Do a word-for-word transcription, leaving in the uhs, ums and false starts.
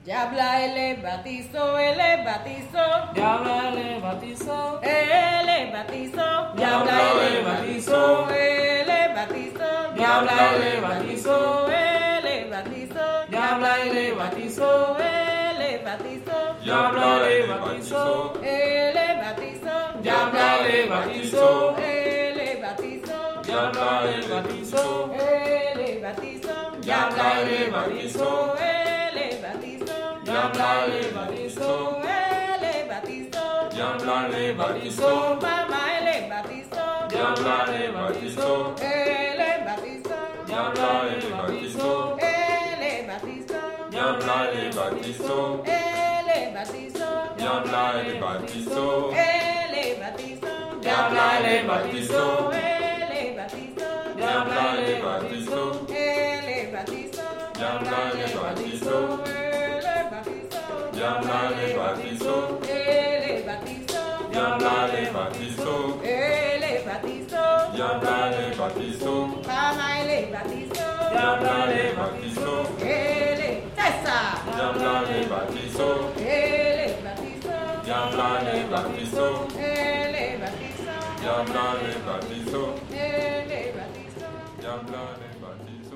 Diabla ele batizó, ele batizó. Diabla le batizó. Ele batizó. Diabla le batizó. Ele batizó. Diabla le batizó. Ele batizó. Diabla le batizó. Ele batizó. Diabla le batizó. Ele batizó. Diabla le batizó. Ele batizó. Diabla le batizó. Ele batizó. Diabla le batizó. Ele batizó. Diabla le batizó. Ele batizó. Diabla le batizó. Mamá ele batizó. Diabla le batizó. Ele batizó. Diabla le batizó. Ele batizó. Diabla le batizó. Ele batizó. Diabla le batizó. Ele batizó. Diabla le batizó. Ele batizó. Diabla le batizó. Ele batizó. Diabla le batizó. Ele batizó. Diabla le batizó. Ele batizó. Diabla le batizó. Ele batizó. Diabla le batizó. Mamá ele batizó. Diabla le batizó. Ele César. Diabla le batizó. Ele batizó. Diabla le batizó. Ele batizó. Diabla le batizó. Ele batizó. Diabla le batizó.